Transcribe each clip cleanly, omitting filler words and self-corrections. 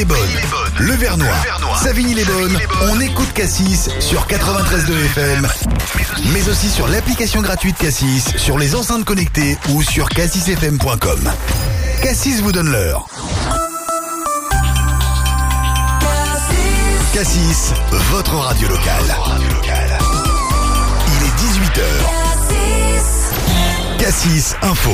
Savigny-les-Bonnes, Le Vernois, Savigny-les-Bonnes. On écoute Cassis sur 93.2 FM, mais aussi sur l'application gratuite Cassis, sur les enceintes connectées ou sur cassisfm.com. Cassis vous donne l'heure. Cassis, votre radio locale. Il est 18h. Cassis Info.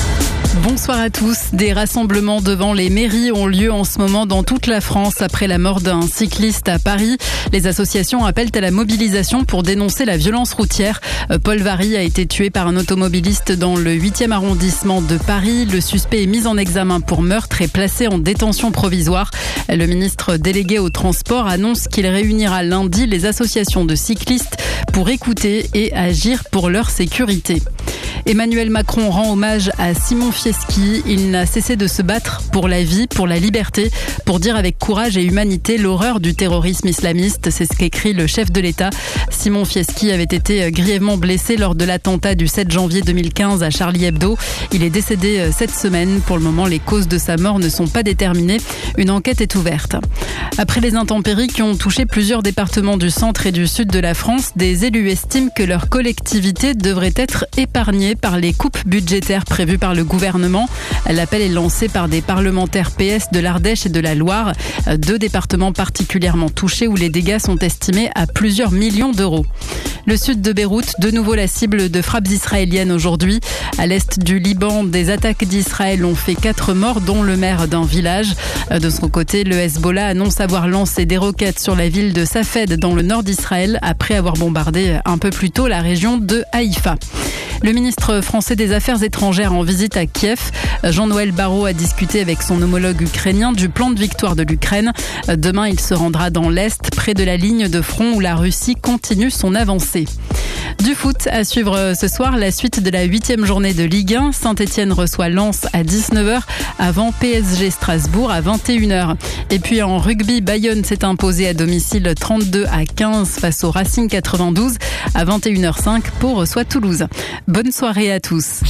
Bonsoir à tous. Des rassemblements devant les mairies ont lieu en ce moment dans toute la France après la mort d'un cycliste à Paris. Les associations appellent à la mobilisation pour dénoncer la violence routière. Paul Varry a été tué par un automobiliste dans le 8e arrondissement de Paris. Le suspect est mis en examen pour meurtre et placé en détention provisoire. Le ministre délégué au transport annonce qu'il réunira lundi les associations de cyclistes pour écouter et agir pour leur sécurité. Emmanuel Macron rend hommage à Simon Fieschi. Il n'a cessé de se battre pour la vie, pour la liberté, pour dire avec courage et humanité l'horreur du terrorisme islamiste. C'est ce qu'écrit le chef de l'État. Simon Fieschi avait été grièvement blessé lors de l'attentat du 7 janvier 2015 à Charlie Hebdo. Il est décédé cette semaine. Pour le moment, les causes de sa mort ne sont pas déterminées. Une enquête est ouverte. Après les intempéries qui ont touché plusieurs départements du centre et du sud de la France, des élus estiment que leur collectivité devrait être épargnée par les coupes budgétaires prévues par le gouvernement. L'appel est lancé par des parlementaires PS de l'Ardèche et de la Loire, deux départements particulièrement touchés où les dégâts sont estimés à plusieurs millions d'euros. Le sud de Beyrouth, de nouveau la cible de frappes israéliennes aujourd'hui. À l'est du Liban, des attaques d'Israël ont fait 4 morts, dont le maire d'un village. De son côté, le Hezbollah annonce avoir lancé des roquettes sur la ville de Safed dans le nord d'Israël après avoir bombardé un peu plus tôt la région de Haïfa. Le ministre français des Affaires étrangères en visite à Kiev. Jean-Noël Barrot a discuté avec son homologue ukrainien du plan de victoire de l'Ukraine. Demain, il se rendra dans l'Est, près de la ligne de front où la Russie continue son avancée. Du foot à suivre ce soir, la suite de la 8e journée de Ligue 1. Saint-Etienne reçoit Lens à 19h avant PSG Strasbourg à 21h. Et puis en rugby, Bayonne s'est imposé à domicile 32-15 face au Racing 92. À 21h05, Pau reçoit Toulouse. Bonne soirée à tous.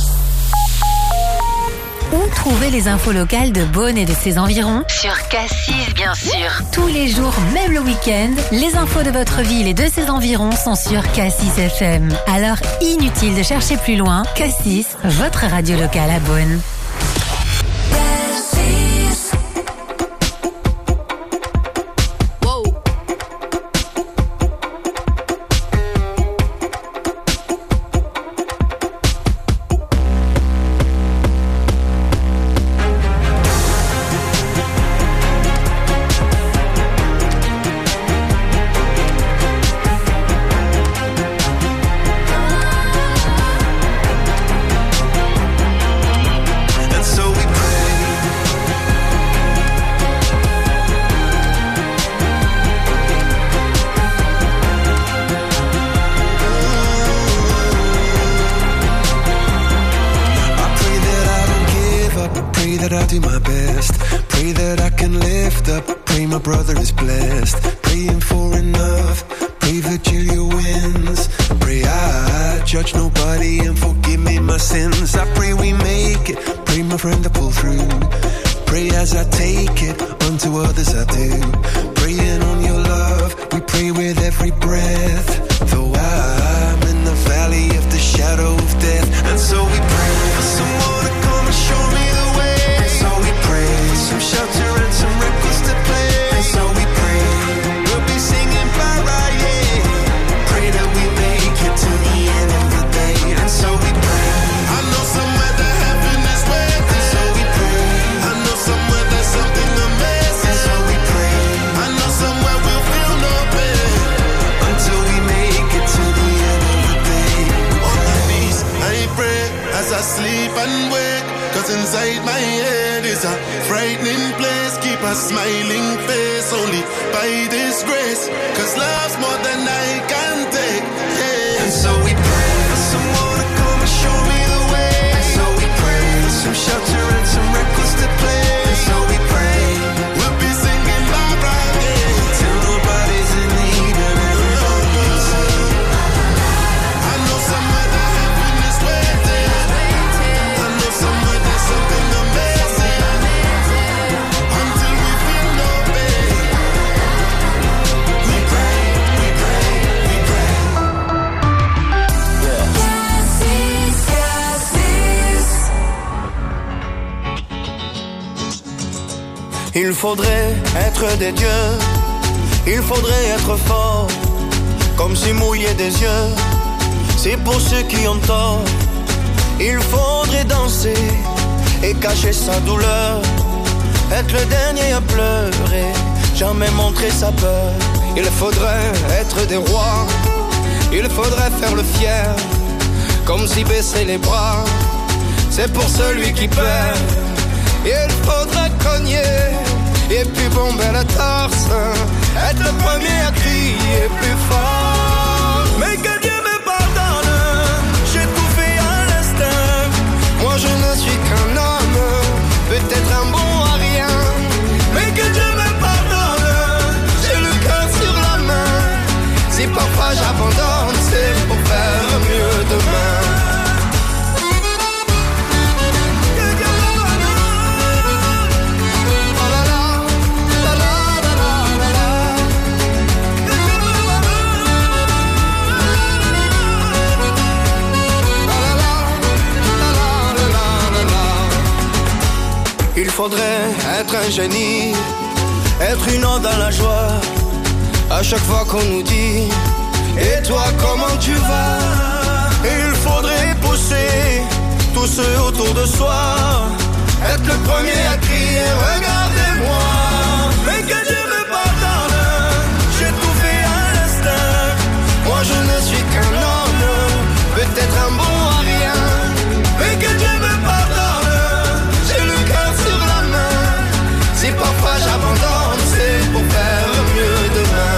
Où trouver les infos locales de Beaune et de ses environs? Sur Cassis, bien sûr. Tous les jours, même le week-end, les infos de votre ville et de ses environs sont sur Cassis FM. Alors, inutile de chercher plus loin, Cassis, votre radio locale à Beaune. Until we feel no pain. Il faudrait être des dieux, il faudrait être fort, comme si mouiller des yeux, c'est pour ceux qui ont tort. Il faudrait danser et cacher sa douleur, être le dernier à pleurer, jamais montrer sa peur. Il faudrait être des rois, il faudrait faire le fier, comme si baisser les bras, c'est pour celui qui perd. Il faudrait cogner et puis bomber la torse, être le premier à crier plus fort. Mais que Dieu me pardonne, j'ai tout fait à l'instinct. Moi je ne suis qu'un homme, peut-être un bon à rien. Mais que Dieu me pardonne, j'ai le cœur sur la main. Si parfois j'abandonne, c'est pour faire mieux demain. Il faudrait être un génie, être une ode à la joie. À chaque fois qu'on nous dit et toi comment tu vas? Il faudrait pousser tous ceux autour de soi, être le premier à crier regardez-moi. Mais que Dieu me pardonne, j'ai tout fait à l'instinct. Moi je ne suis qu'un homme, peut-être un bon à rien. Mais que Dieu me pardonne, j'ai le cœur sur la main. Si parfois j'abandonne, c'est pour faire mieux demain.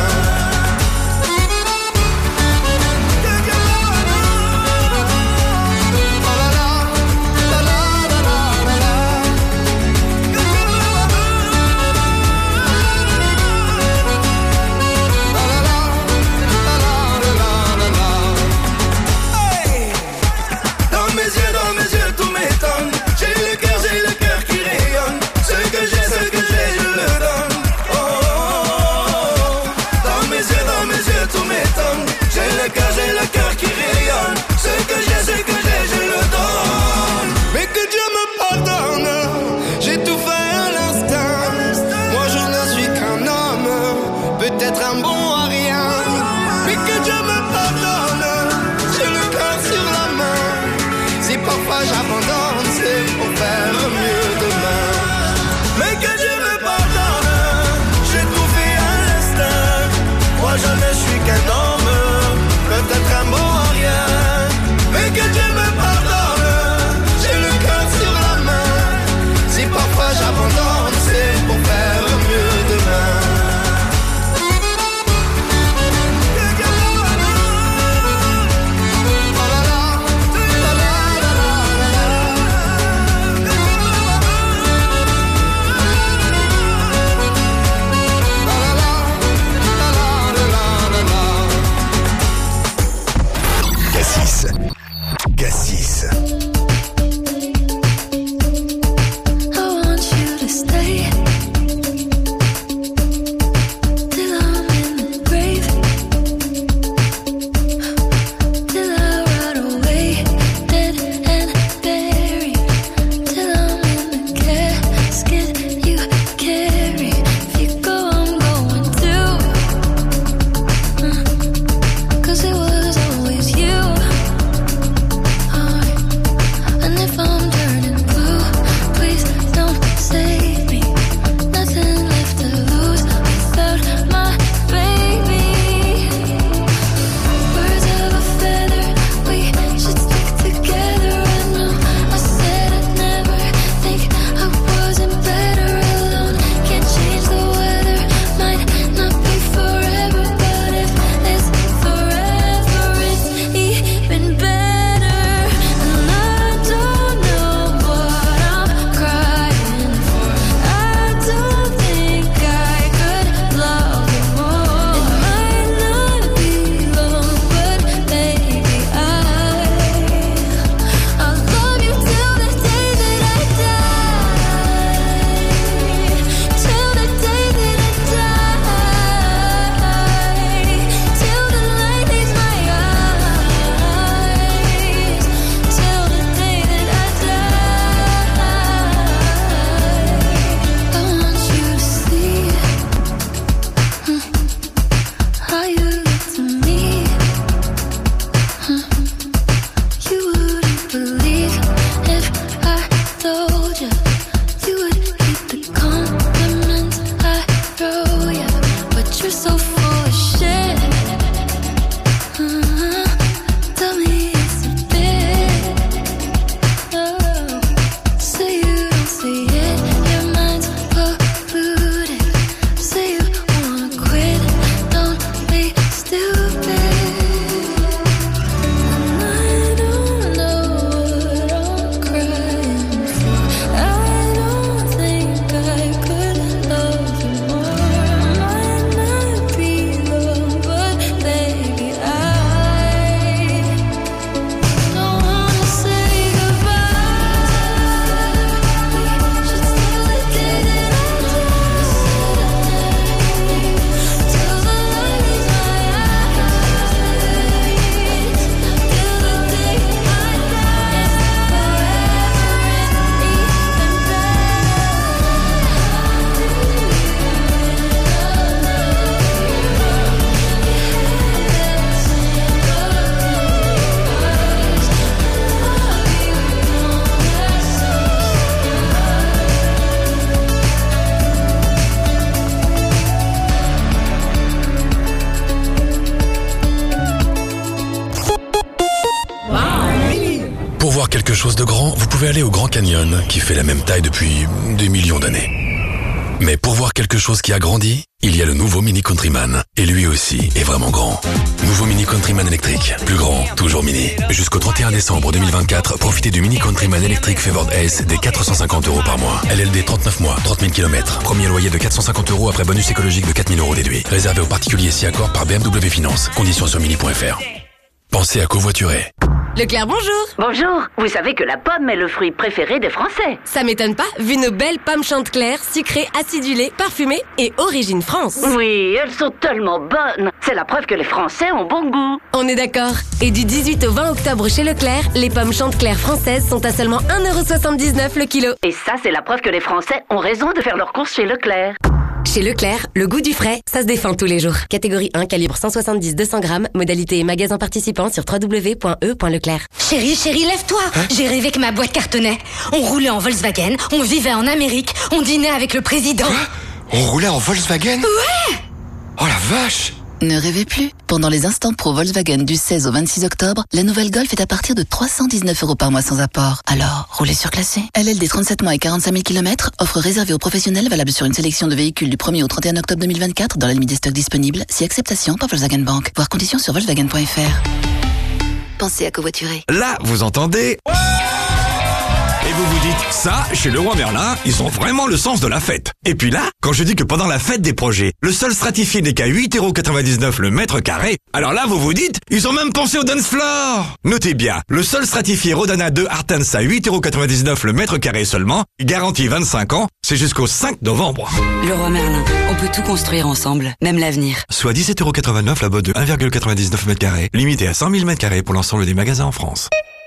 quelque chose de grand, vous pouvez aller au Grand Canyon, qui fait la même taille depuis des millions d'années. Mais pour voir quelque chose qui a grandi, il y a le nouveau Mini Countryman. Et lui aussi est vraiment grand. Nouveau Mini Countryman électrique. Plus grand, toujours mini. Jusqu'au 31 décembre 2024, profitez du Mini Countryman électrique Favored S des 450 € par mois. LLD 39 mois, 30 000 km. Premier loyer de 450 € après bonus écologique de 4 000 € déduit. Réservé aux particuliers si accord par BMW Finance. Conditions sur mini.fr. Pensez à covoiturer. Leclerc, bonjour. Bonjour. Vous savez que la pomme est le fruit préféré des Français. Ça m'étonne pas, vu nos belles pommes Chantecler, sucrées, acidulées, parfumées et origine France. Oui, elles sont tellement bonnes. C'est la preuve que les Français ont bon goût. On est d'accord. Et du 18 au 20 octobre chez Leclerc, les pommes Chantecler françaises sont à seulement 1,79 € le kilo. Et ça, c'est la preuve que les Français ont raison de faire leurs courses chez Leclerc. Chez Leclerc, le goût du frais, ça se défend tous les jours. Catégorie 1, calibre 170-200 grammes, modalité et magasin participant sur www.e.leclerc. Chérie, lève-toi. J'ai rêvé que ma boîte cartonnait. On roulait en Volkswagen, on vivait en Amérique, on dînait avec le président. Quoi ? On roulait en Volkswagen ? Ouais. Oh la vache ! Ne rêvez plus. Pendant les instants pro Volkswagen du 16 au 26 octobre, la nouvelle Golf est à partir de 319 € par mois sans apport. Alors, roulez surclassé. LLD 37 mois et 45 000 km, offre réservée aux professionnels valable sur une sélection de véhicules du 1er au 31 octobre 2024 dans la limite des stocks disponibles, si acceptation par Volkswagen Bank. Voir conditions sur volkswagen.fr. Pensez à covoiturer. Là, vous entendez ? Et vous vous dites, ça, chez Leroy Merlin, ils ont vraiment le sens de la fête. Et puis là, quand je dis que pendant la fête des projets, le sol stratifié n'est qu'à 8,99 € le mètre carré, alors là, vous vous dites, ils ont même pensé au dance floor. Notez bien, le sol stratifié Rodana 2 Artens à 8,99 € le mètre carré seulement, garantie 25 ans, c'est jusqu'au 5 novembre. Leroy Merlin, on peut tout construire ensemble, même l'avenir. Soit 17,89 € la botte de 1,99 m carré, limité à 100 000 m² pour l'ensemble des magasins en France.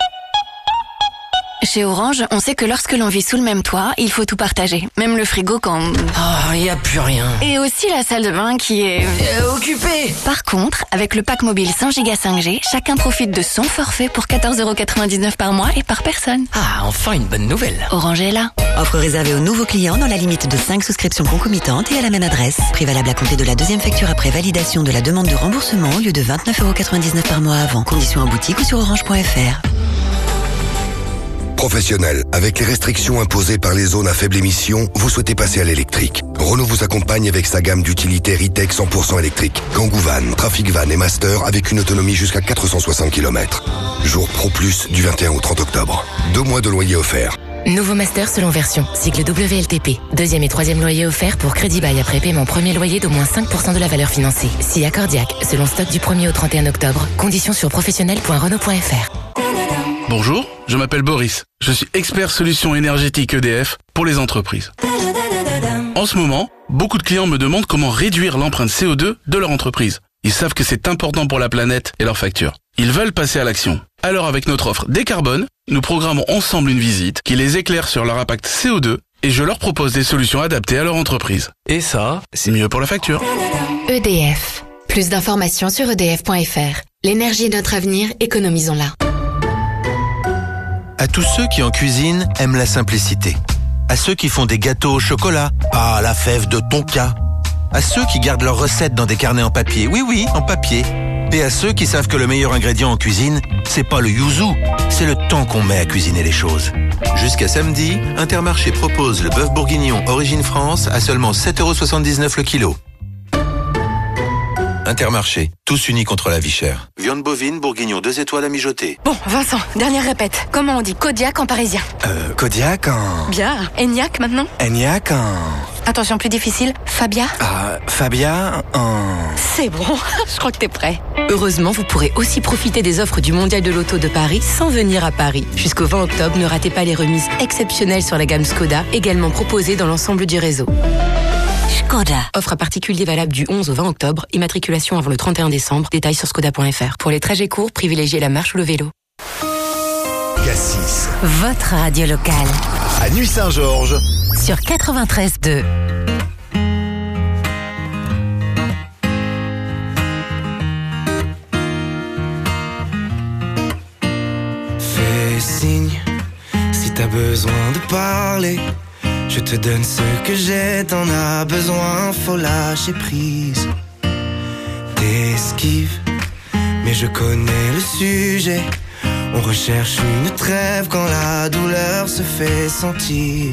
Chez Orange, on sait que lorsque l'on vit sous le même toit, il faut tout partager. Même le frigo quand... Oh, y a plus rien. Et aussi la salle de bain qui est... occupée. Par contre, avec le pack mobile 100 Go 5G, chacun profite de son forfait pour 14,99 € par mois et par personne. Ah, enfin une bonne nouvelle. Orange est là. Offre réservée aux nouveaux clients dans la limite de 5 souscriptions concomitantes et à la même adresse. Prix valable à compter de la deuxième facture après validation de la demande de remboursement au lieu de 29,99 € par mois avant. Conditions en boutique ou sur orange.fr. Professionnel, avec les restrictions imposées par les zones à faible émission, vous souhaitez passer à l'électrique. Renault vous accompagne avec sa gamme d'utilitaires e-tech 100% électrique. Kangoo Van, Trafic Van et Master avec une autonomie jusqu'à 460 km. Jour Pro Plus du 21 au 30 octobre. 2 mois de loyer offert. Nouveau Master selon version. Cycle WLTP. Deuxième et troisième loyer offert pour crédit bail après paiement premier loyer d'au moins 5% de la valeur financée. Si accordiaque, selon stock du 1er au 31 octobre. Conditions sur professionnel.renault.fr. Bonjour, je m'appelle Boris. Je suis expert solutions énergétiques EDF pour les entreprises. En ce moment, beaucoup de clients me demandent comment réduire l'empreinte CO2 de leur entreprise. Ils savent que c'est important pour la planète et leurs factures. Ils veulent passer à l'action. Alors avec notre offre Décarbone, nous programmons ensemble une visite qui les éclaire sur leur impact CO2 et je leur propose des solutions adaptées à leur entreprise. Et ça, c'est mieux pour la facture. EDF. Plus d'informations sur edf.fr. L'énergie est notre avenir, économisons-la. À tous ceux qui en cuisine aiment la simplicité. À ceux qui font des gâteaux au chocolat. Ah, la fève de Tonka. À ceux qui gardent leurs recettes dans des carnets en papier. Oui, en papier. Et à ceux qui savent que le meilleur ingrédient en cuisine, c'est pas le yuzu, c'est le temps qu'on met à cuisiner les choses. Jusqu'à samedi, Intermarché propose le bœuf bourguignon Origine France à seulement 7,79 € le kilo. Intermarché, tous unis contre la vie chère. Viande bovine, bourguignon 2 étoiles à mijoter. Bon, Vincent, dernière répète. Comment on dit Kodiak en parisien? Kodiak en... Bien. Eniac maintenant? Eniac en... Attention, plus difficile. Fabia? Fabia en... C'est bon, je crois que t'es prêt. Heureusement, vous pourrez aussi profiter des offres du Mondial de l'Auto de Paris sans venir à Paris. Jusqu'au 20 octobre, ne ratez pas les remises exceptionnelles sur la gamme Skoda, également proposées dans l'ensemble du réseau. Skoda. Offre à particulier valable du 11 au 20 octobre, immatriculation avant le 31 décembre, détails sur skoda.fr. Pour les trajets courts, privilégiez la marche ou le vélo. Cassis. Votre radio locale. À Nuit-Saint-Georges. Sur 93.2. Fais signe si t'as besoin de parler. Je te donne ce que j'ai, t'en as besoin, faut lâcher prise. T'esquives, mais je connais le sujet. On recherche une trêve quand la douleur se fait sentir.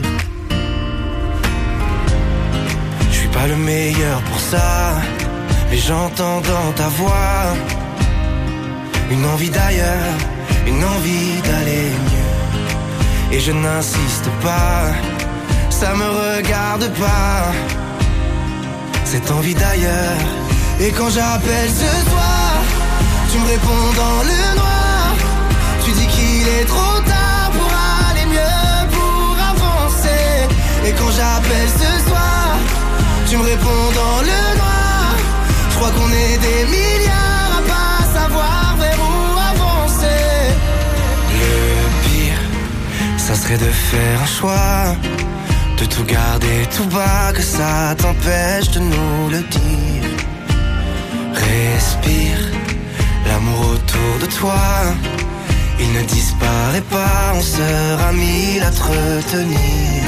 Je suis pas le meilleur pour ça, mais j'entends dans ta voix une envie d'ailleurs, une envie d'aller mieux. Et je n'insiste pas, ça me regarde pas, cette envie d'ailleurs. Et quand j'appelle ce soir, tu me réponds dans le noir. Tu dis qu'il est trop tard pour aller mieux, pour avancer. Et quand j'appelle ce soir, tu me réponds dans le noir. Je crois qu'on est des milliards à pas savoir vers où avancer. Le pire, ça serait de faire un choix, de tout garder tout bas, que ça t'empêche de nous le dire. Respire, l'amour autour de toi, il ne disparaît pas, on sera mille à te retenir.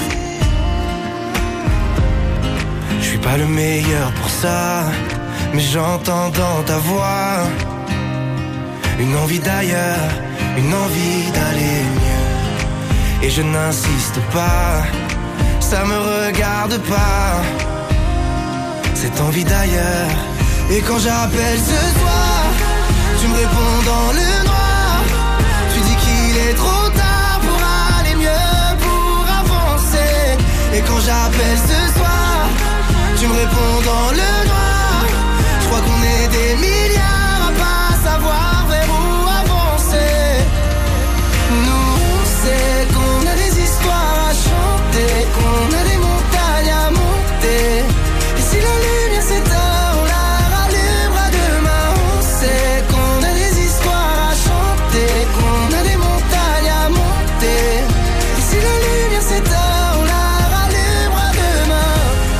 Je suis pas le meilleur pour ça, mais j'entends dans ta voix une envie d'ailleurs, une envie d'aller mieux. Et je n'insiste pas, ça me regarde pas, cette envie d'ailleurs. Et quand j'appelle ce soir, tu me réponds dans le noir. Tu dis qu'il est trop tard pour aller mieux, pour avancer. Et quand j'appelle ce soir, tu me réponds dans le noir. Je crois qu'on est des milliards à pas savoir vers où avancer. Nous on sait qu'on a des histoires à chanter, qu'on a des montagnes à monter. Et si la lumière s'éteint, on la rallumera demain. On sait qu'on a des histoires à chanter, qu'on a des montagnes à monter. Et si la lumière s'éteint, on la rallumera demain.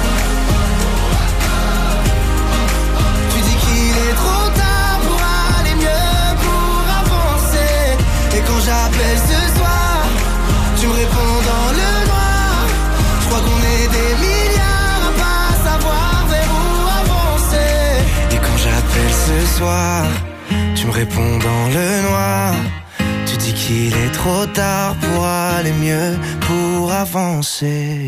Tu dis qu'il est trop tard pour aller mieux, pour avancer. Et quand j'appelle ce soir, tu me réponds dans le noir. Je crois qu'on est des milliards à pas savoir vers où avancer. Et quand j'appelle ce soir, tu me réponds dans le noir. Tu dis qu'il est trop tard pour aller mieux, pour avancer.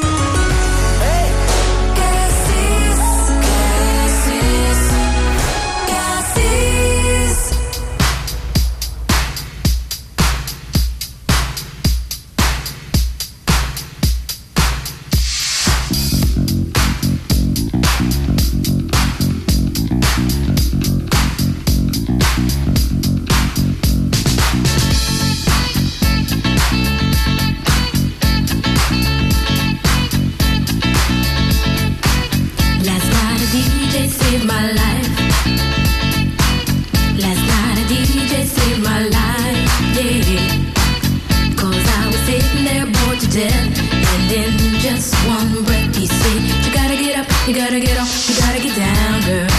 You gotta get off, you gotta get down, girl.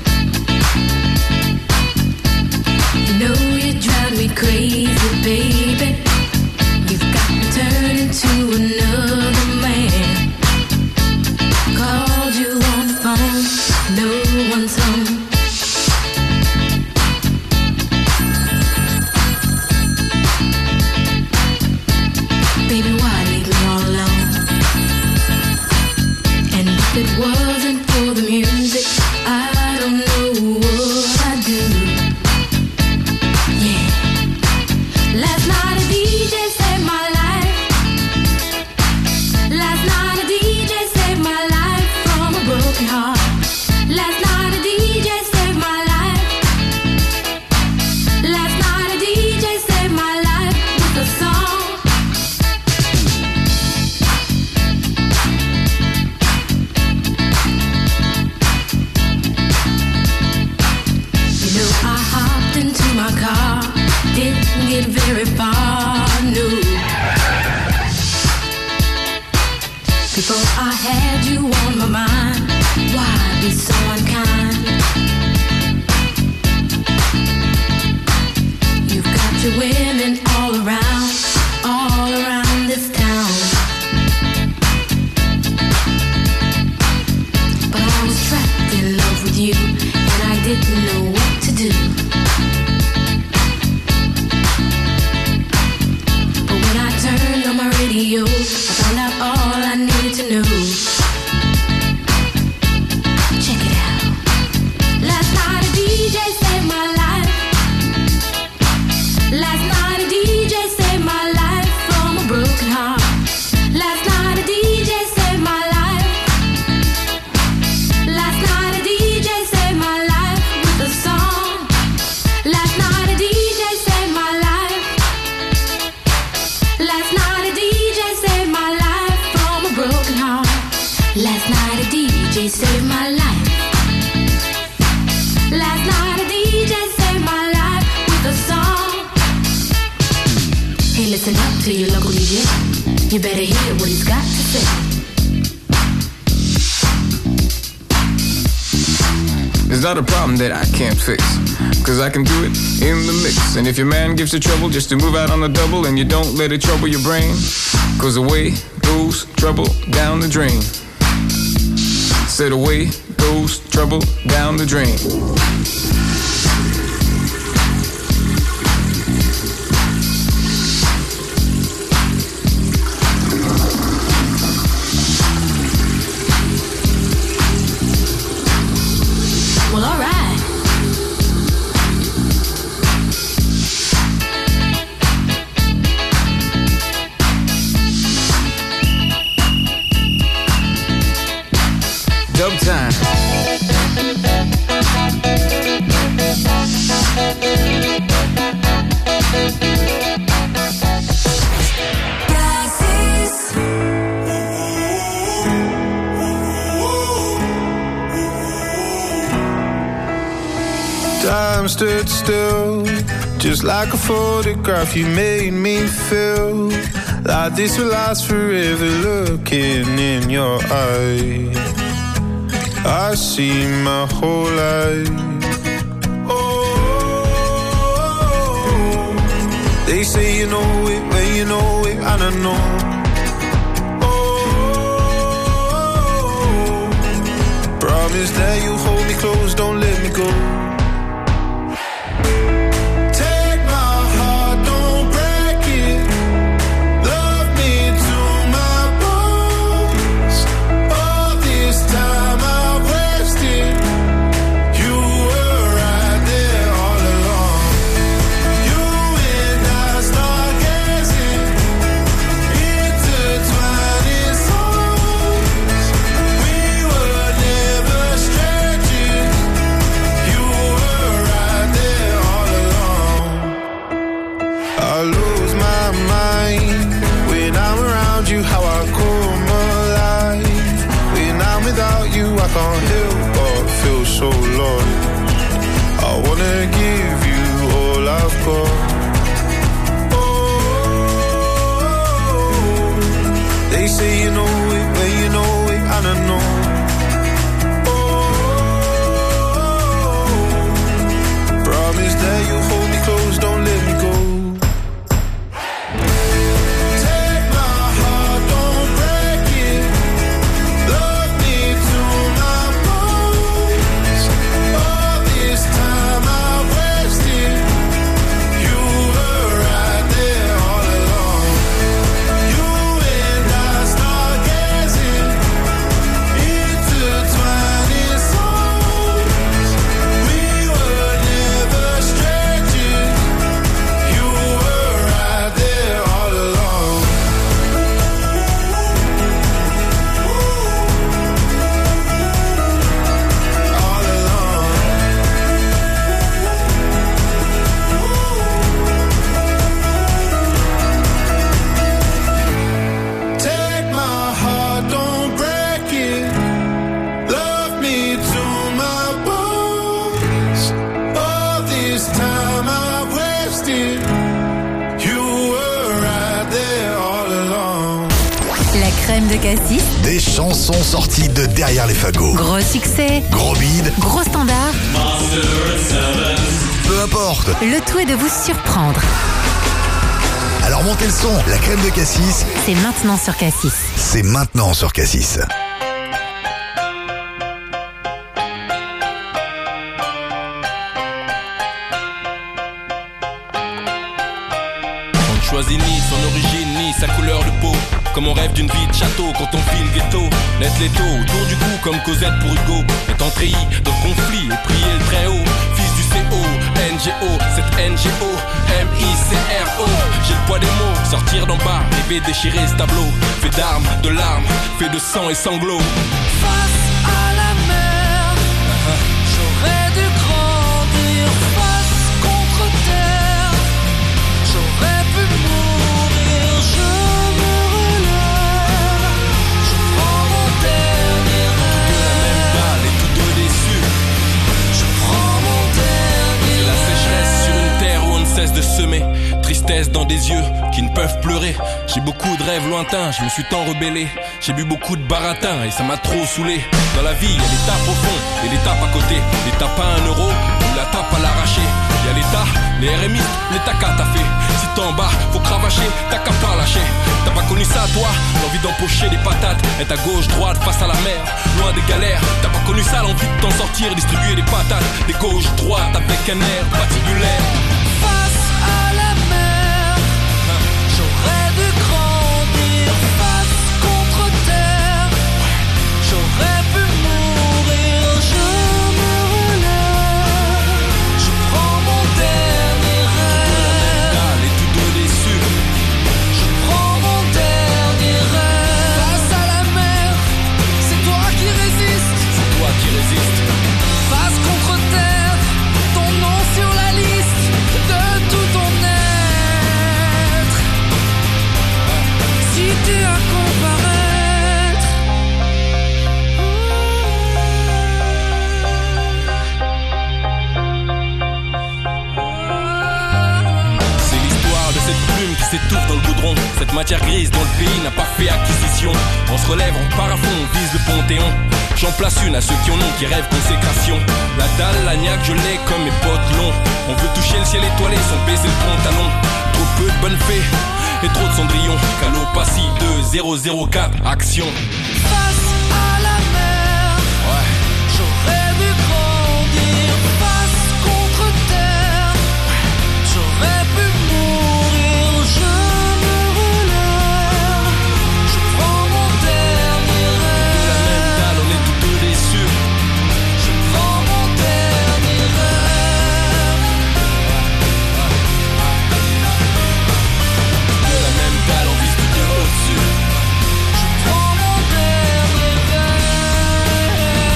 You know you drive me crazy, baby. You've got me turning to another man. Called you on the phone, no one's home. Baby, why leave me all alone? And if it wasn't for the music, I don't know what I'd do. Yeah. Last night a DJ saved my life. Last night a DJ saved my life from a broken heart. Last night a DJ saved my life. Last night a DJ saved my life with a song. I hopped into my car, didn't get very far, no. Before I had you on my mind, why be so unkind? You've got your women all around this town. But I was trapped in love with you, and I didn't know what to do. Last night a DJ saved my life. Last night a DJ saved my life with a song. Hey, listen up to your local DJ. You better hear what he's got to say. It's not a problem that I can't fix, cause I can do it in the mix. And if your man gives you trouble just to move out on the double, and you don't let it trouble your brain, cause away goes trouble down the drain. Said away goes trouble down the drain. Well, all right. Dub time. Time stood still, just like a photograph. You made me feel like this will last forever. Looking in your eyes, I see my whole life. Oh, they say you know it when you know it, and I know. Oh, promise that you hold me close, don't let me go. I can't help but feel so lost. I wanna give you all I've got. Oh, they say you know it when you know it, and I know. Oh, promise that you'll hold me close, don't let me go. De Cassis. Des chansons sorties de derrière les fagots. Gros succès. Gros bide. Gros standard. Peu importe. Le tout est de vous surprendre. Alors montez le son. La crème de Cassis. C'est maintenant sur Cassis. C'est maintenant sur Cassis. On ne choisit ni son origine ni sa couleur de peau. Comme on rêve d'une vie de château quand on vit le ghetto. L'être l'étau autour du cou comme Cosette pour Hugo. Étant treillis de conflit et prier le très haut. Fils du CO, NGO, cette NGO, MICRO. J'ai le poids des mots, sortir d'en bas, rêver déchirer ce tableau. Fait d'armes, de larmes, fait de sang et sanglots. Face à la mer, j'aurais dû grandir. Face contre terre, j'aurais pu mourir. Je me relève, je prends mon terre. dans des yeux qui ne peuvent pleurer. J'ai beaucoup de rêves lointains, je me suis tant rebellé. J'ai bu beaucoup de baratin et ça m'a trop saoulé. Dans la vie, y'a l'étape au fond et l'étape à côté. L'étape à 1 euro ou la tape à l'arraché. Y'a l'État, les RMI, l'État qu'a t'as fait. Si t'es en bas, faut cravacher, t'as qu'à pas lâcher. T'as pas connu ça toi, l'envie d'empocher des patates. Être à gauche, droite, face à la mer, loin des galères. T'as pas connu ça, l'envie de t'en sortir, distribuer des patates. Des gauches, droites, avec un air patibulaire. Face à la mer, j'aurais dû grandir. Face contre terre, j'aurais pu mourir. Je me relève, je prends mon dernier rêve. Et tous deux déçus. Je prends mon dernier rêve. Face à la mer, c'est toi qui résistes. C'est toi qui résistes. Face contre terre, ton nom sur la liste de tout ton être. Si tu as comparaître, c'est l'histoire de cette plume qui s'étouffe dans le goudron. Cette matière grise dont le pays n'a pas fait acquisition. On se relève, on part à fond, on vise le Panthéon. J'en place une à ceux qui en ont, qui rêvent consécration. La dalle, la niaque, je l'ai comme mes potes longs. On veut toucher le ciel étoilé sans baisser le pantalon. Trop peu de bonnes fées et trop de cendrillons. Calopassie 2004, action. face à la mer, j'aurais dû grandir. Face contre terre, j'aurais pu mourir. Je me relève, je prends mon dernier rêve. La même dalle, on est tous deux déçus. Je prends mon dernier rêve. De la même dalle, on vise tous deux au-dessus. Je prends mon dernier rêve.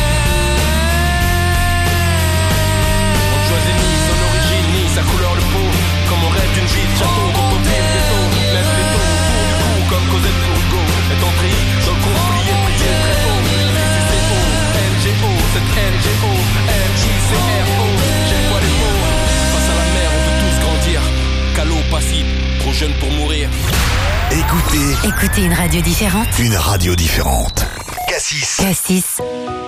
On choisit ni son origine, ni sa couleur de peau. Comme on rêve d'une vie de château, quand on tire des taux. Lève les taux autour du cou, comme Cosette pour Hugo. Est entré dans le conflit et prier très haut. CCO, NGO, cette NGO, MJCRO. J'ai pas les mots. Face à la mer, on veut tous grandir. Calo, passif, trop jeune pour mourir. Écoutez une radio différente. Une radio différente. Cassis. Cassis.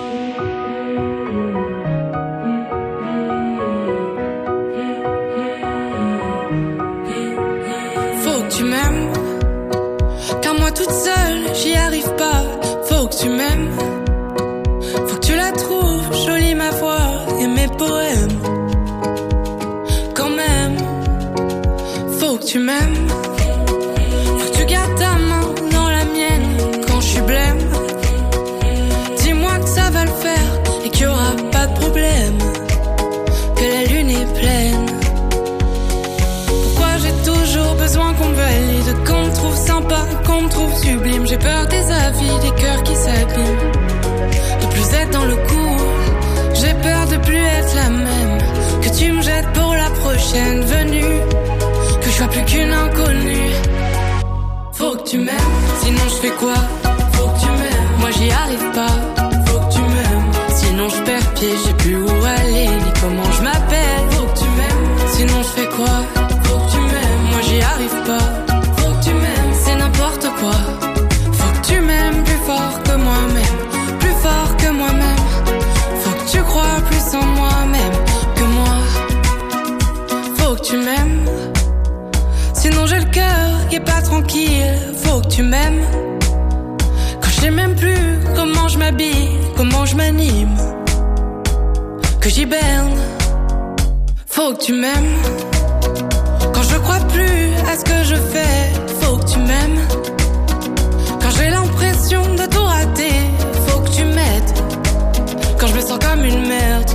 Faut que tu m'aimes, car moi toute seule j'y arrive pas. Faut que tu m'aimes, faut que tu la trouves jolie ma voix et mes poèmes. Quand même, faut que tu m'aimes, faut que tu gardes ta main dans la mienne quand je suis blême. Dis-moi que ça va le faire et qu'il y aura pas de problème, que la lune est pleine. Pourquoi j'ai toujours besoin qu'on me valide, qu'on me trouve sympa, qu'on me trouve sublime. J'ai peur des avis, des cœurs qui s'abîment, de plus être dans le coup. J'ai peur de plus être la même, que tu me jettes pour la prochaine venue, que je sois plus qu'une inconnue. Faut que tu m'aimes, sinon je fais quoi? Faut que tu m'aimes, moi j'y arrive pas. Faut que tu m'aimes, sinon je perds pied, je sais plus où aller ni comment je m'appelle. Faut que tu m'aimes, sinon je fais quoi? Faut que tu m'aimes, moi j'y arrive pas. Faut que tu m'aimes, c'est n'importe quoi. Faut que tu m'aimes plus fort que moi-même, plus fort que moi-même. Faut que tu crois plus en moi-même que moi. Faut que tu m'aimes, sinon j'ai le cœur qui est pas tranquille. Faut que tu m'aimes, quand je sais même plus comment je m'habille, comment je m'anime, que j'hiberne. Faut que tu m'aimes, quand je crois plus à ce que je fais. Faut que tu m'aimes, quand j'ai l'impression de tout rater. Faut que tu m'aides, quand je me sens comme une merde.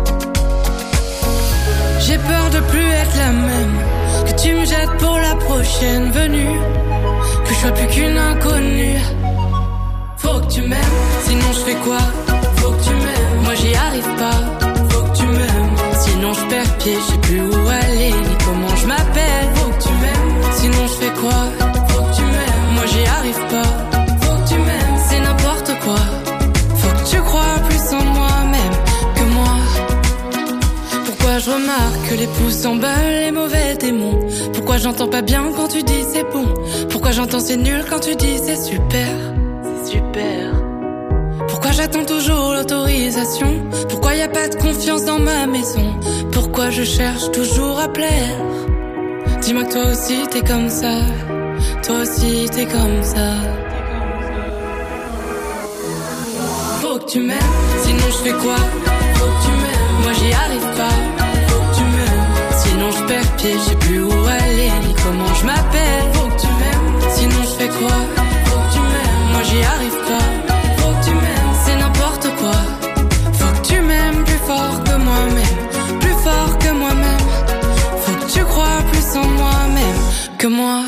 J'ai peur de plus être la même, que tu me jettes pour la prochaine venue, que je sois plus qu'une inconnue. Faut que tu m'aimes, sinon je fais quoi? Faut que tu m'aimes, moi j'y arrive pas. Faut que tu m'aimes, sinon je perds pied, je sais plus où aller ni comment je m'appelle. Faut que tu m'aimes, sinon je fais quoi? Faut que tu m'aimes, moi j'y arrive pas. Faut que tu m'aimes, c'est n'importe quoi. Faut que tu crois plus en moi-même que moi. Pourquoi je remarque que les pouces s'emballent, les mauvais démons? Pourquoi Pourquoi j'entends pas bien quand tu dis c'est bon? Pourquoi j'entends c'est nul quand tu dis c'est super? C'est super. Pourquoi j'attends toujours l'autorisation? Pourquoi y a pas de confiance dans ma maison? Pourquoi je cherche toujours à plaire? Dis-moi que toi aussi t'es comme ça. Toi aussi t'es comme ça. Faut que tu m'aimes, sinon je fais quoi? Faut que tu m'aimes, moi j'y arrive pas. Faut que tu m'aimes, sinon je perds pied, je sais plus où aller ni comment je m'appelle. Faut que tu m'aimes, sinon je fais quoi? Faut que tu m'aimes, moi j'y arrive pas. Faut que tu m'aimes, c'est n'importe quoi. Faut que tu m'aimes plus fort que moi-même, plus fort que moi-même. Faut que tu crois plus en moi-même que moi.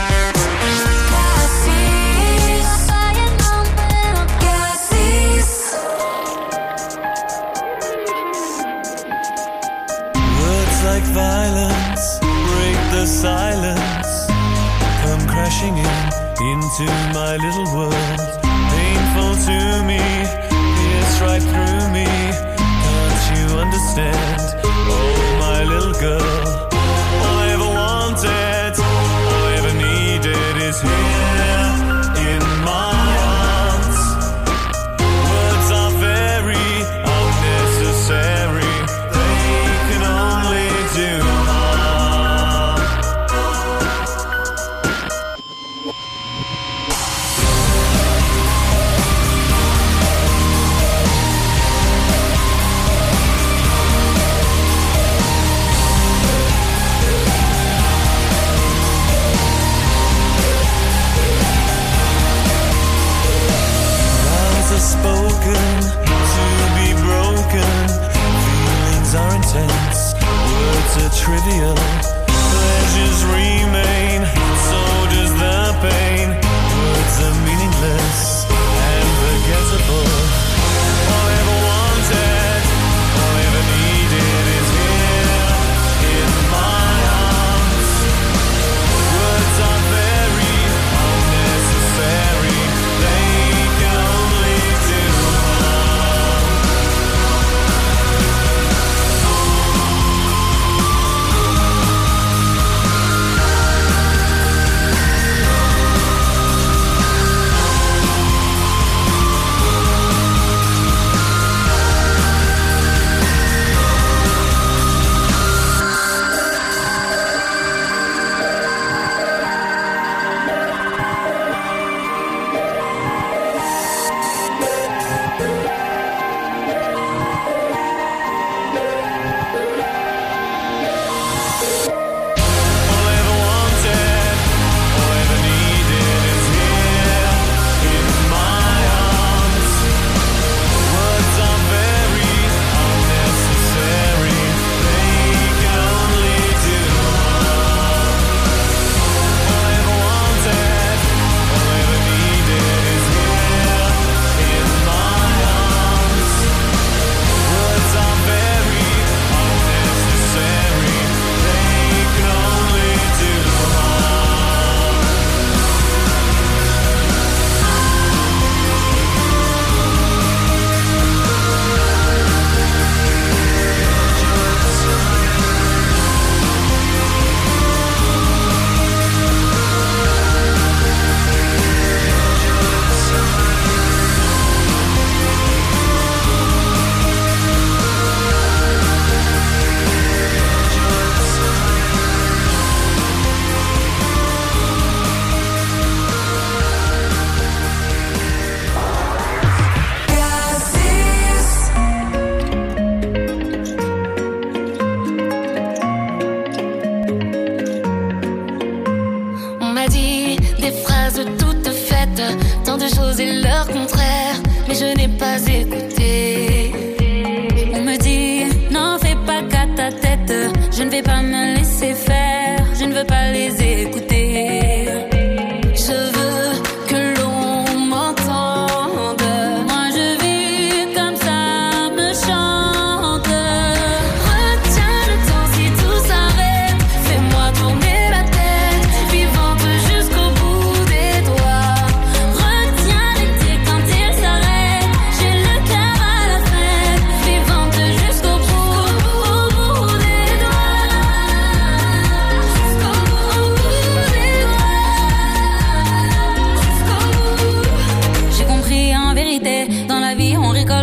Like violence, break the silence, come crashing into my little world. Painful to me, pierce right through me. Can't you understand? Oh, my little girl. All I ever wanted, all I ever needed is here in my arms. Words are very unnecessary. Spoken to be broken. Feelings are intense, words are trivial. Pleasures remain, so does the pain. Words are meaningless and forgettable. All I ever wanted, all I ever needed is here in my arms. Words are very unnecessary. They can only do harm.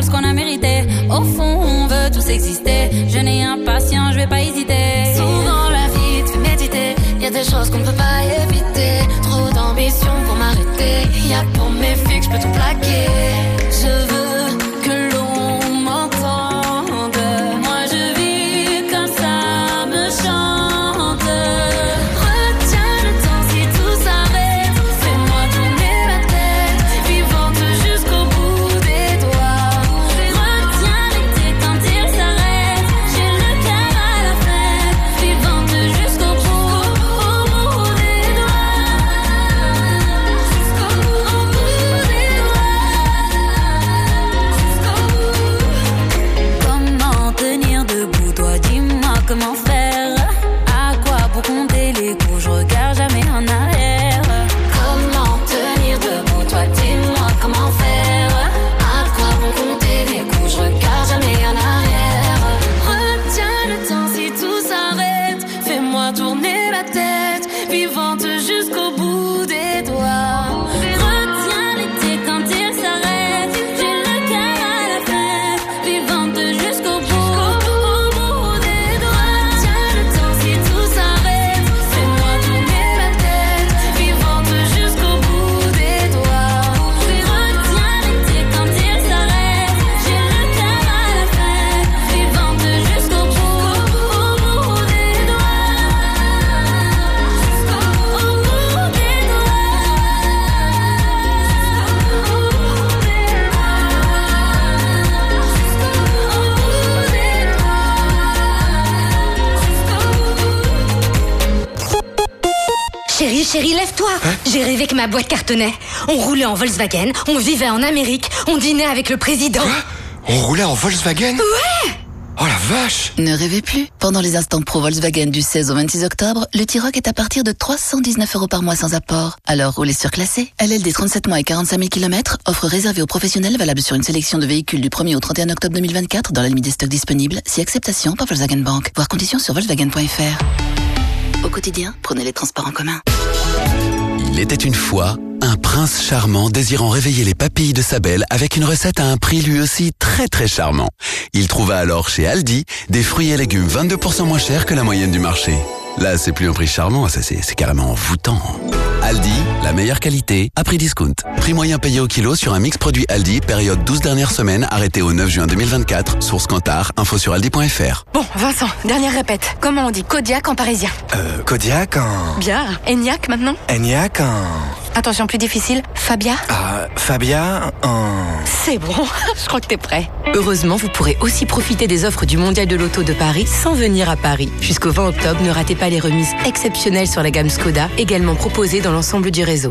ce qu'on a mérité. Au fond, on veut tous exister. Jeune et impatient, je vais pas hésiter. Souvent la vie te fait méditer. Y a des choses qu'on ne peut pas éviter. Trop d'ambition pour m'arrêter. Y a pour mes filles que je peux tout plaquer. Je veux que l'on m'entende. Moi je vis comme ça me chante. Retiens le temps si tout s'arrête. Fais-moi tourner la tête. Vivante jusqu'au bout des doigts. Retiens l'été quand il s'arrête. J'ai le cœur à la fête. Vivante jusqu'au bout des doigts. Jusqu'au bout des doigts. Comment tenir debout, toi dis-moi comment faire. À quoi pour compter les coups, je regarde jamais en arrière. Comment tenir debout, toi dis-moi comment faire. À quoi pour compter les coups, je regarde jamais en arrière. Retiens le temps si tout s'arrête. Fais-moi tourner la tête. Vivante jusqu'au bout des doigts. Retiens l'été quand il s'arrête. J'ai le cœur à la fête. Vivante jusqu'au bout des doigts. Retiens le temps si tout s'arrête. Fais-moi tourner la tête. Vivante jusqu'au bout des doigts. Retiens l'été quand il s'arrête. J'ai le cœur à la fête. Vivante jusqu'au bout des doigts. Jusqu'au bout des Chérie, lève-toi. J'ai rêvé que ma boîte cartonnait. On roulait en Volkswagen, on vivait en Amérique, on dînait avec le président. On roulait en Volkswagen? Ouais. Oh la vache! Ne rêvez plus. Pendant les instants pro Volkswagen du 16 au 26 octobre, le T-Roc est à partir de 319 € par mois sans apport. Alors roulez surclassé. LLD 37 mois et 45 000 km, offre réservée aux professionnels valable sur une sélection de véhicules du 1er au 31 octobre 2024 dans la limite des stocks disponibles, si acceptation par Volkswagen Bank. Voir conditions sur volkswagen.fr. Au quotidien, prenez les transports en commun. Il était une fois un prince charmant désirant réveiller les papilles de sa belle avec une recette à un prix lui aussi très très charmant. Il trouva alors chez Aldi des fruits et légumes 22% moins chers que la moyenne du marché. Là, c'est plus un prix charmant, ça c'est carrément envoûtant. Aldi, la meilleure qualité à prix discount. Prix moyen payé au kilo sur un mix produit Aldi, période 12 dernières semaines, arrêté au 9 juin 2024. Source Kantar, info sur aldi.fr. Bon, Vincent, dernière répète. Comment on dit Kodiak en parisien? Kodiak en... Bien. Enyaq maintenant? Enyaq en... Attention, plus difficile. Fabia? Fabia en... C'est bon, je crois que t'es prêt. Heureusement, vous pourrez aussi profiter des offres du Mondial de l'Auto de Paris sans venir à Paris. Jusqu'au 20 octobre, ne ratez pas les remises exceptionnelles sur la gamme Skoda, également proposée dans l'ensemble du réseau.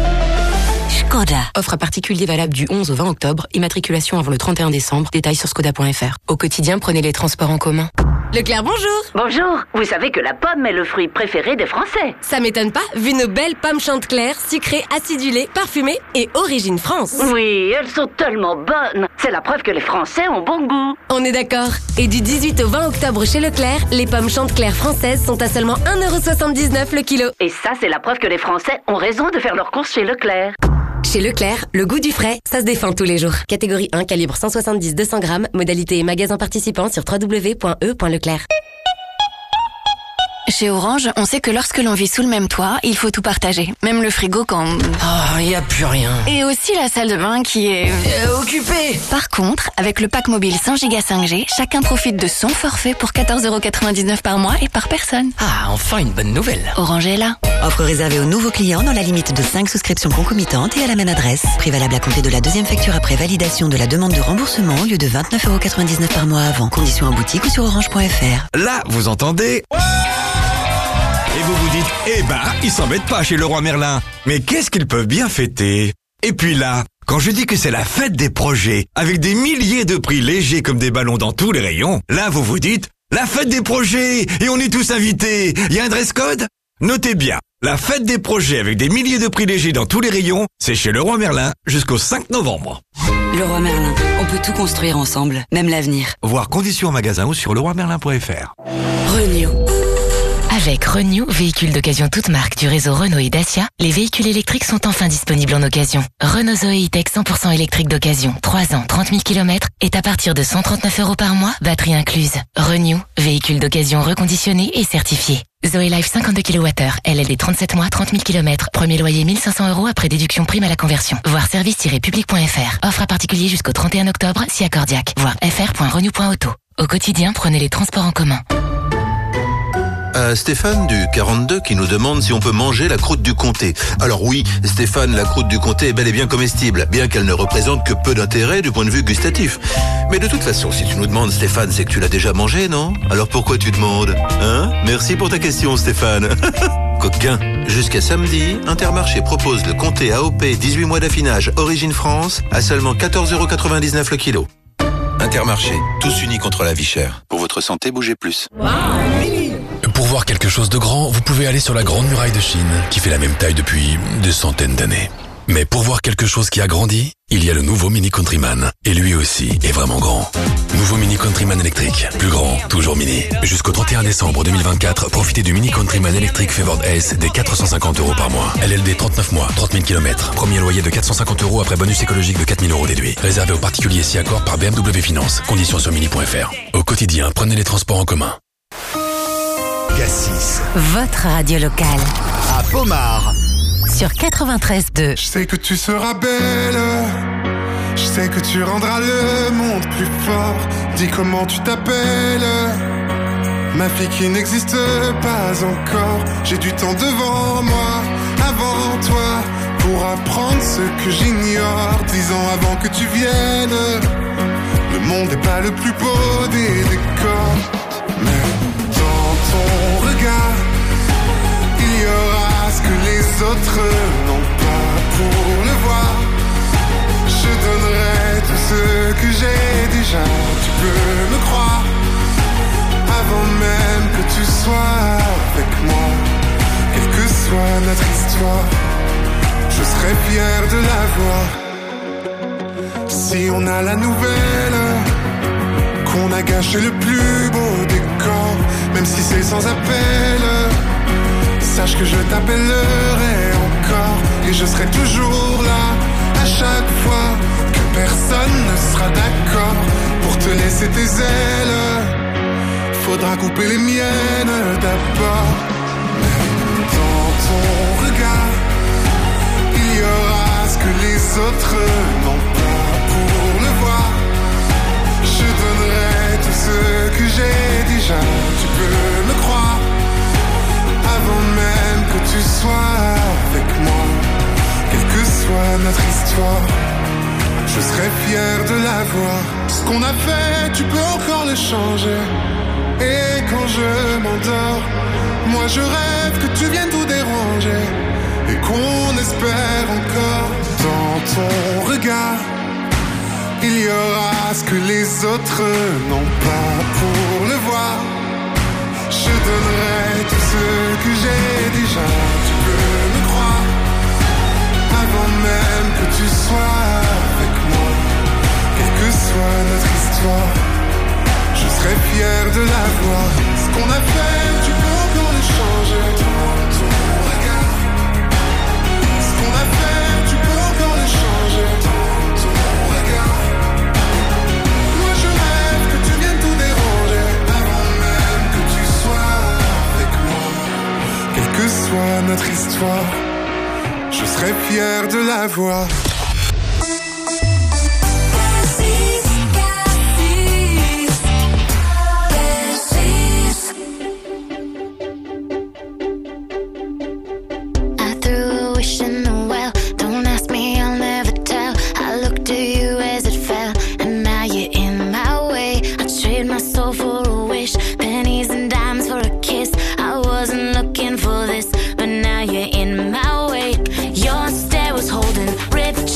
Skoda. Offre à particulier valable du 11 au 20 octobre, immatriculation avant le 31 décembre, détails sur skoda.fr. Au quotidien, prenez les transports en commun. Leclerc, bonjour. Bonjour. Vous savez que la pomme est le fruit préféré des Français. Ça m'étonne pas, vu nos belles pommes Chantecler, sucrées, acidulées, parfumées et origine France. Oui, elles sont tellement bonnes. C'est la preuve que les Français ont bon goût. On est d'accord. Et du 18 au 20 octobre chez Leclerc, les pommes Chantecler françaises sont à seulement 1,79 € le kilo. Et ça, c'est la preuve que les Français ont raison de faire leurs courses chez Leclerc. Chez Leclerc, le goût du frais, ça se défend tous les jours. Catégorie 1, calibre 170-200 grammes, modalité et magasin participant sur www.e.leclerc. Chez Orange, on sait que lorsque l'on vit sous le même toit, il faut tout partager. Même le frigo quand... Oh, y a plus rien. Et aussi la salle de bain qui est... occupée. Par contre, avec le pack mobile 100 Go 5G, chacun profite de son forfait pour 14,99 € par mois et par personne. Ah, enfin une bonne nouvelle. Orange est là. Offre réservée aux nouveaux clients dans la limite de 5 souscriptions concomitantes et à la même adresse. Prix valable à compter de la deuxième facture après validation de la demande de remboursement au lieu de 29,99 € par mois avant. Conditions en boutique ou sur orange.fr. Là, vous entendez? Et vous vous dites, eh ben, ils s'embêtent pas chez Leroy Merlin. Mais qu'est-ce qu'ils peuvent bien fêter? Et puis là, quand je dis que c'est la fête des projets, avec des milliers de prix légers comme des ballons dans tous les rayons, là vous vous dites, la fête des projets, et on est tous invités. Il y a un dress code? Notez bien, la fête des projets avec des milliers de prix légers dans tous les rayons, c'est chez Leroy Merlin jusqu'au 5 novembre. Leroy Merlin, on peut tout construire ensemble, même l'avenir. Voir conditions en magasin ou sur leroymerlin.fr. Renew. Avec Renew, véhicules d'occasion toute marque du réseau Renault et Dacia, les véhicules électriques sont enfin disponibles en occasion. Renault Zoe E-Tech 100% électrique d'occasion, 3 ans, 30 000 km, est à partir de 139 € par mois, batterie incluse. Renew, véhicule d'occasion reconditionné et certifié. Zoe Life 52 kWh, LLD 37 mois, 30 000 km, premier loyer 1 500 € après déduction prime à la conversion. Voir service-public.fr. Offre à particulier jusqu'au 31 octobre si accordiaque. Voir fr.renew.auto. Au quotidien, prenez les transports en commun. Stéphane du 42 qui nous demande si on peut manger la croûte du comté. Alors oui, Stéphane, la croûte du comté est bel et bien comestible, bien qu'elle ne représente que peu d'intérêt du point de vue gustatif. Mais de toute façon, si tu nous demandes, Stéphane, c'est que tu l'as déjà mangé, non? Alors pourquoi tu demandes? Hein? Merci pour ta question, Stéphane. Coquin. Jusqu'à samedi, Intermarché propose le comté AOP 18 mois d'affinage Origine France à seulement 14,99 € le kilo. Intermarché, tous unis contre la vie chère. Pour votre santé, bougez plus. Pour voir quelque chose de grand, vous pouvez aller sur la Grande Muraille de Chine, qui fait la même taille depuis des centaines d'années. Mais pour voir quelque chose qui a grandi, il y a le nouveau Mini Countryman. Et lui aussi est vraiment grand. Nouveau Mini Countryman électrique. Plus grand, toujours mini. Jusqu'au 31 décembre 2024, profitez du Mini Countryman électrique Favored S des 450 € par mois. LLD 39 mois, 30 000 km. Premier loyer de 450 € après bonus écologique de 4 000 € déduit. Réservé aux particuliers si accord par BMW Finance. Conditions sur mini.fr. Au quotidien, prenez les transports en commun. Cassis. Votre radio locale. À Pomard. Sur 93.2. Je sais que tu seras belle. Je sais que tu rendras le monde plus fort. Dis comment tu t'appelles. Ma fille qui n'existe pas encore. J'ai du temps devant moi, avant toi, pour apprendre ce que j'ignore. 10 ans avant que tu viennes. Le monde n'est pas le plus beau des décors, mais dans ton regard, il y aura ce que les autres n'ont pas. Pour le voir, je donnerai tout ce que j'ai déjà. Tu peux me croire, avant même que tu sois avec moi. Quelle que soit notre histoire, je serai fier de la voir. Si on a la nouvelle qu'on a gâché le plus beau décor, même si c'est sans appel, sache que je t'appellerai encore. Et je serai toujours là à chaque fois que personne ne sera d'accord pour te laisser tes ailes. Faudra couper les miennes d'abord. Mais dans ton regard, il y aura ce que les autres n'ont pas. Pour le voir, je donnerai tout ce que j'ai déjà. Tu peux me croire, avant même que tu sois avec moi. Quelle que soit notre histoire, je serai fier de la voir. Ce qu'on a fait, tu peux encore le changer. Et quand je m'endors, moi je rêve que tu viennes tout déranger. Et qu'on espère encore. Dans ton regard, il y aura ce que les autres n'ont pas. Pour le voir, je donnerai tout ce que j'ai déjà. Tu peux me croire, avant même que tu sois avec moi. Quelle que soit notre histoire, je serai fier de la voir. Ce qu'on a fait, tu peux encore le changer. Ton regard, ce qu'on a fait, tu peux encore le changer. Ton regard, moi je rêve que tu viennes tout déranger. Avant même que tu sois avec moi. Quelle que soit notre histoire, je serai fier de la voir. Looking for this, but now you're in my way. Your stare was holding, ripped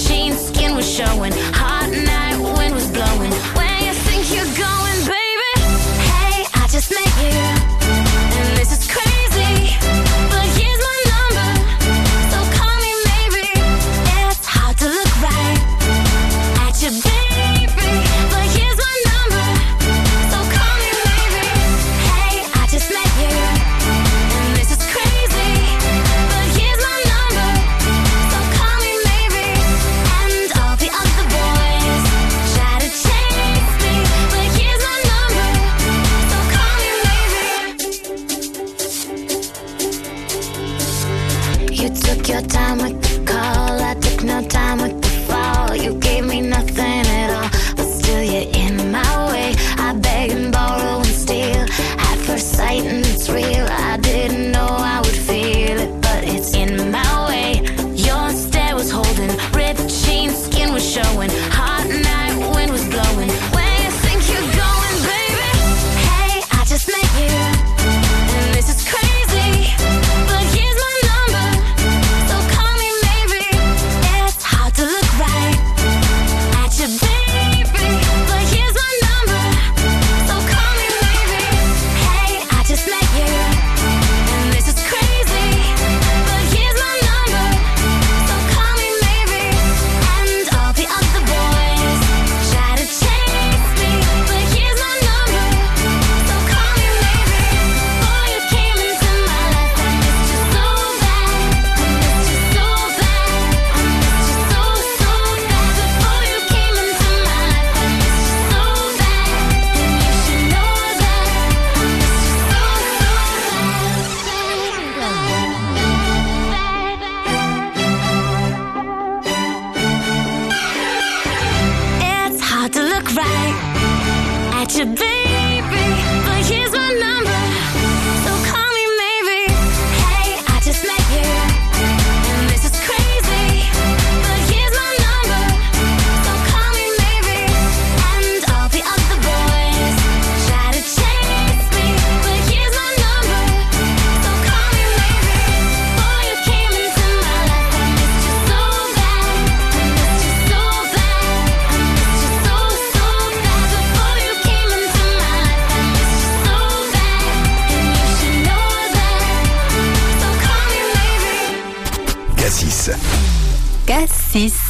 look right at you, baby, but here's my number, so call me maybe. Hey, I just met you, and this is crazy, but here's my number, so call me maybe. And all the other boys try to chase me, but here's my number, so call me maybe. Before you came into my life, I missed you so bad, I missed you so bad, I missed you so bad. Before you came into my life, I missed you so bad, and you should know that, so call me maybe. Cassis. Cassis.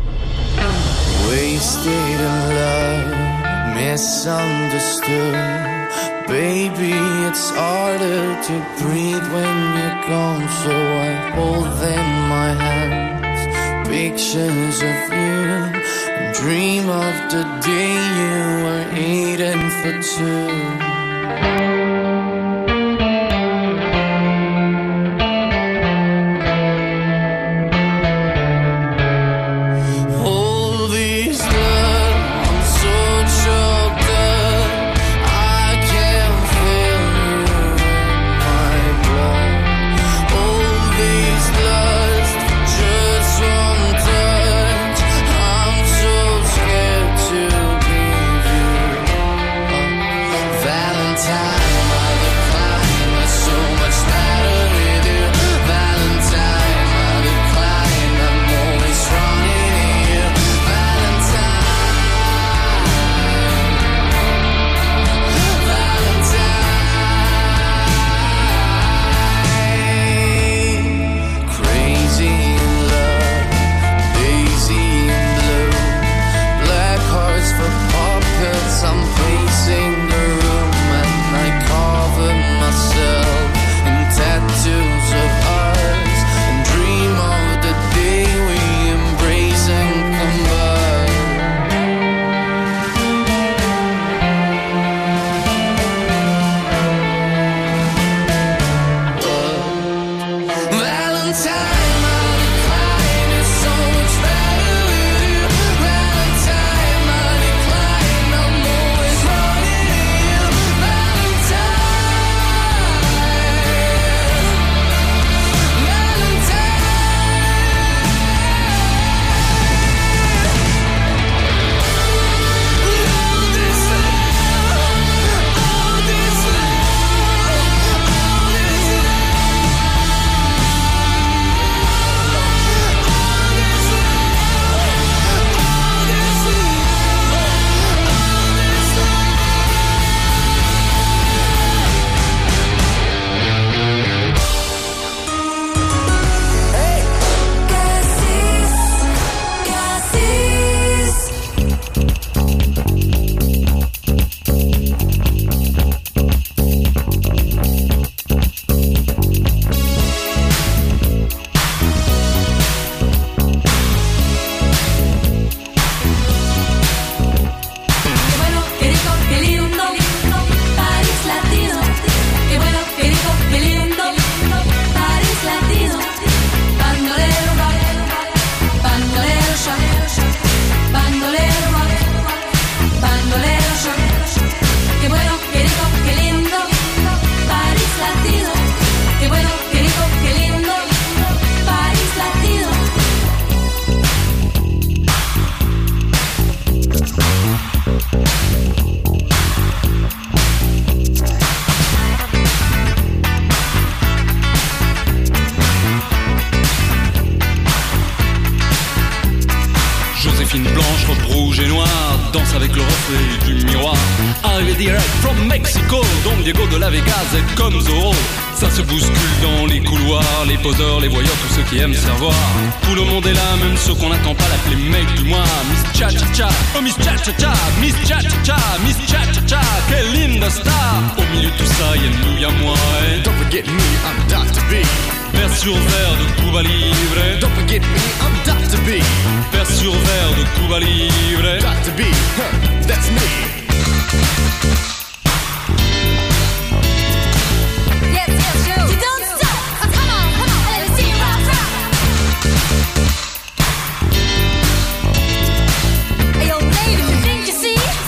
Wasted in love, misunderstood. Baby, it's harder to breathe when you're gone, so I hold in my hands pictures of you and dream of the day you were eating for two. All these love, I'm so choked up, I can't feel you in my blood. All these lust, just one touch, I'm so scared to leave you. Valentine, I decline, there's so much better with you. Valentine, I decline, I'm always running to you. Crazy in love, daisy in blue, black hearts for puppets. I'm pacing the room and I cover myself in tattoos of ours and dream of the day we embrace and combine. Valentine, I decline, it's so much better with you. Valentine, I decline, I'm always running to you. Joséphine blanche, robe rouge et noire, danse avec le reflet du miroir. Arrivé direct from Mexico, Don Diego de la Vegas est comme Zorro. Ça se bouscule dans les couloirs, les poseurs, les voyeurs, tous ceux qui aiment se faire voir. Tout le monde est là, même ceux qu'on n'attend pas, l'appeler mec du mois. Miss Cha Cha Cha, oh Miss Cha Cha Cha, Miss Cha Cha Cha, Miss Cha Cha Cha, quelle linda star. Au milieu de tout ça, y'a nous, y'a moi. Don't forget me, I'm Dr. B. Vers sur verre de Cuba Libre. Don't forget me, I'm Dr. B. Vers sur verre de Cuba Libre. Dr. B, that's me. Yes, yes, you. You don't stop. Come on, let me see you rock, rock. Hey, yo, lady, you think you see?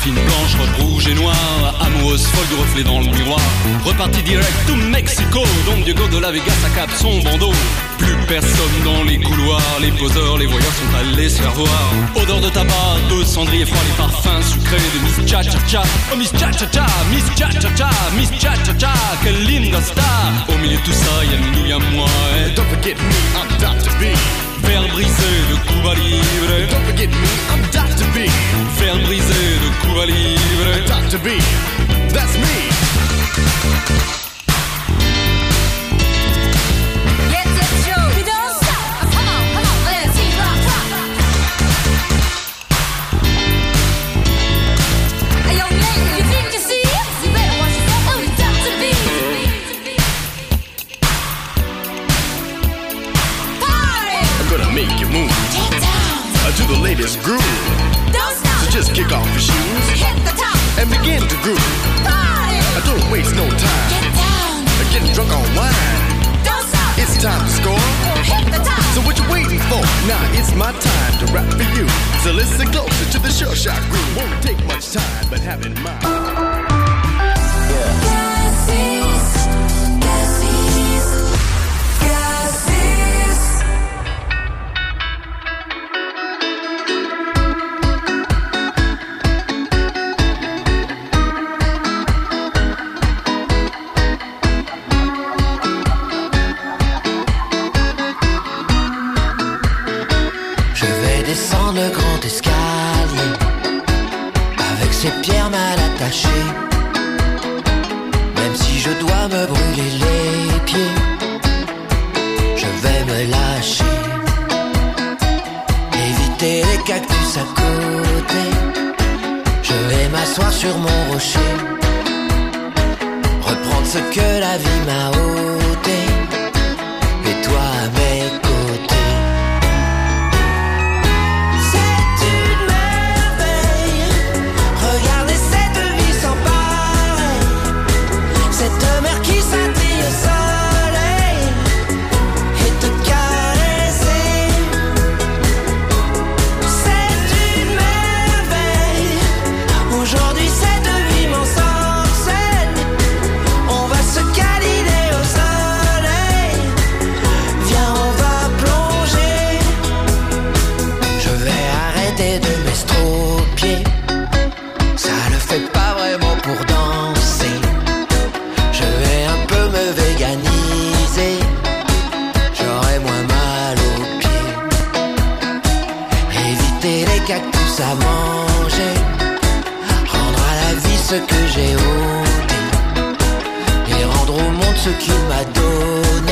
fine blanche, robe rouge et noire, amoureuse folle du reflet dans le miroir. Reparti direct to Mexico, Don Diego de la Vega s'accape son bandeau. Plus personne dans les couloirs, les poseurs, les voyeurs sont allés se faire voir. Odeur de tabac, de cendrier froid, les parfums sucrés de Miss Cha-Cha-Cha. Oh Miss Cha-Cha-Cha, Miss Cha-Cha-Cha, Miss Cha-Cha-Cha, quelle linda star. Au milieu de tout ça, y'a nous, y'a moi. Don't forget me, I'm Dr. B. Faire briser de Cuba Libre. Don't forget me, I'm Dr. B. Faire briser de Cuba Libre. Dr. B, that's me. Make you move to the latest groove. Don't stop. So just kick off your shoes. Hit the top. And begin to groove. Party. Don't waste no time. Get down. Getting drunk on wine. Don't stop. It's time to score. Hit the top. So what you waiting for? Now it's my time to rap for you. So listen closer to the Sure Shot groove. Won't take much time, but have in mind. Yeah. Le grand escalier avec ses pierres mal attachées. Même si je dois me brûler les pieds, je vais me lâcher. Éviter les cactus à côté, je vais m'asseoir sur mon rocher. Reprendre ce que la vie m'a ôté, et toi à mes côtés. Cette mer qui scintille au soleil et te caresser. C'est une merveille. Aujourd'hui cette vie m'ensorcelle. On va se câliner au soleil. Viens on va plonger. Je vais arrêter de m'estropier. Ça ne fait pas vraiment pour danser. Je vais un peu me véganiser, j'aurai moins mal aux pieds. Éviter les cactus à manger, rendre à la vie ce que j'ai ôté, et rendre au monde ce qu'il m'a donné.